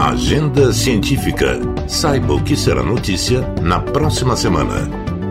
Agenda Científica. Saiba o que será notícia na próxima semana.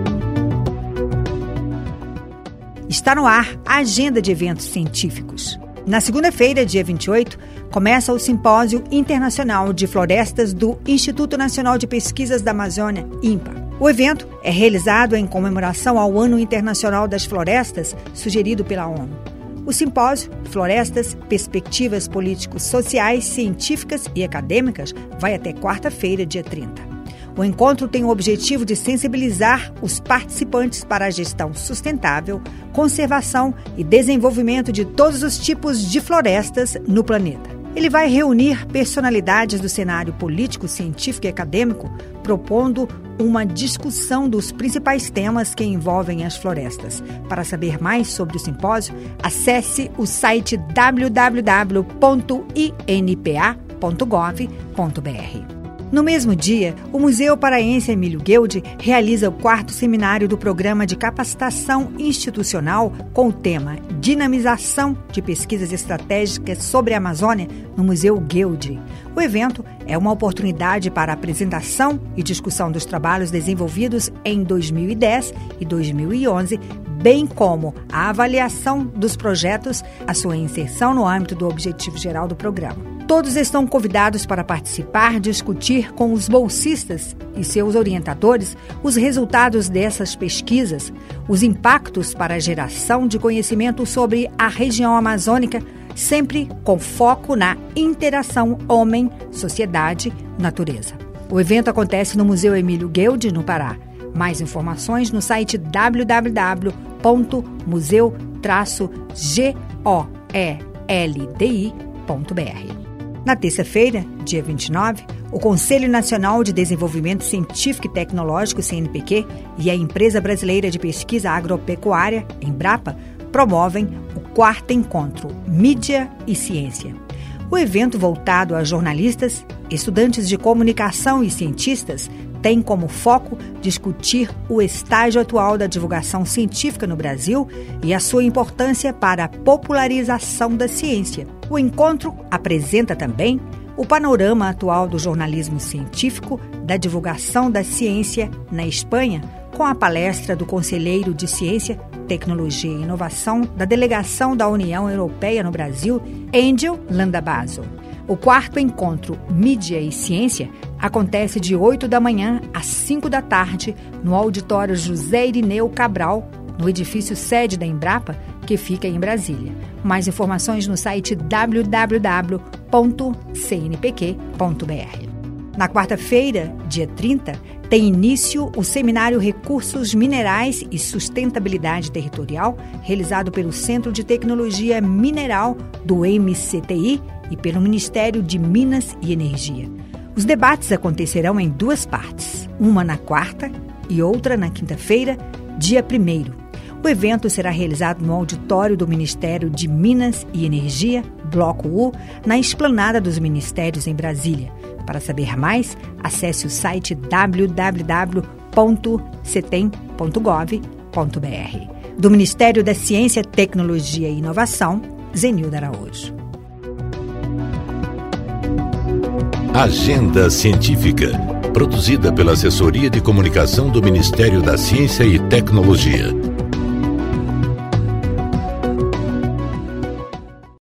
Está no ar a agenda de eventos científicos. Na segunda-feira, dia 28, começa o Simpósio Internacional de Florestas do Instituto Nacional de Pesquisas da Amazônia, INPA. O evento é realizado em comemoração ao Ano Internacional das Florestas, sugerido pela ONU. O simpósio Florestas, Perspectivas Políticos, Sociais, Científicas e Acadêmicas vai até quarta-feira, dia 30. O encontro tem o objetivo de sensibilizar os participantes para a gestão sustentável, conservação e desenvolvimento de todos os tipos de florestas no planeta. Ele vai reunir personalidades do cenário político, científico e acadêmico, propondo uma discussão dos principais temas que envolvem as florestas. Para saber mais sobre o simpósio, acesse o site www.inpa.gov.br. No mesmo dia, o Museu Paraense Emílio Gueldi realiza o 4º seminário do Programa de Capacitação Institucional com o tema Dinamização de Pesquisas Estratégicas sobre a Amazônia no Museu Gueldi. O evento é uma oportunidade para a apresentação e discussão dos trabalhos desenvolvidos em 2010 e 2011, bem como a avaliação dos projetos, a sua inserção no âmbito do objetivo geral do programa. Todos estão convidados para participar, discutir com os bolsistas e seus orientadores os resultados dessas pesquisas, os impactos para a geração de conhecimento sobre a região amazônica, sempre com foco na interação homem-sociedade-natureza. O evento acontece no Museu Emílio Gueldi, no Pará. Mais informações no site www.museu-goldi.br. Na terça-feira, dia 29, o Conselho Nacional de Desenvolvimento Científico e Tecnológico, CNPq, e a Empresa Brasileira de Pesquisa Agropecuária, Embrapa, promovem o 4º encontro Mídia e Ciência. O evento, voltado a jornalistas, estudantes de comunicação e cientistas, tem como foco discutir o estágio atual da divulgação científica no Brasil e a sua importância para a popularização da ciência. O encontro apresenta também o panorama atual do jornalismo científico, da divulgação da ciência na Espanha, com a palestra do conselheiro de Ciência, Tecnologia e Inovação da Delegação da União Europeia no Brasil, Angel Landabasso. O 4º encontro Mídia e Ciência acontece de 8 da manhã às 5 da tarde no auditório José Irineu Cabral, no edifício sede da Embrapa, que fica em Brasília. Mais informações no site www.cnpq.br. Na quarta-feira, dia 30, tem início o seminário Recursos Minerais e Sustentabilidade Territorial, realizado pelo Centro de Tecnologia Mineral do MCTI e pelo Ministério de Minas e Energia. Os debates acontecerão em 2 partes, uma na quarta e outra na quinta-feira, dia 1º. O evento será realizado no auditório do Ministério de Minas e Energia, Bloco U, na Esplanada dos Ministérios em Brasília. Para saber mais, acesse o site www.cetem.gov.br. Do Ministério da Ciência, Tecnologia e Inovação, Zenilda Araújo. Agenda Científica, produzida pela Assessoria de Comunicação do Ministério da Ciência e Tecnologia.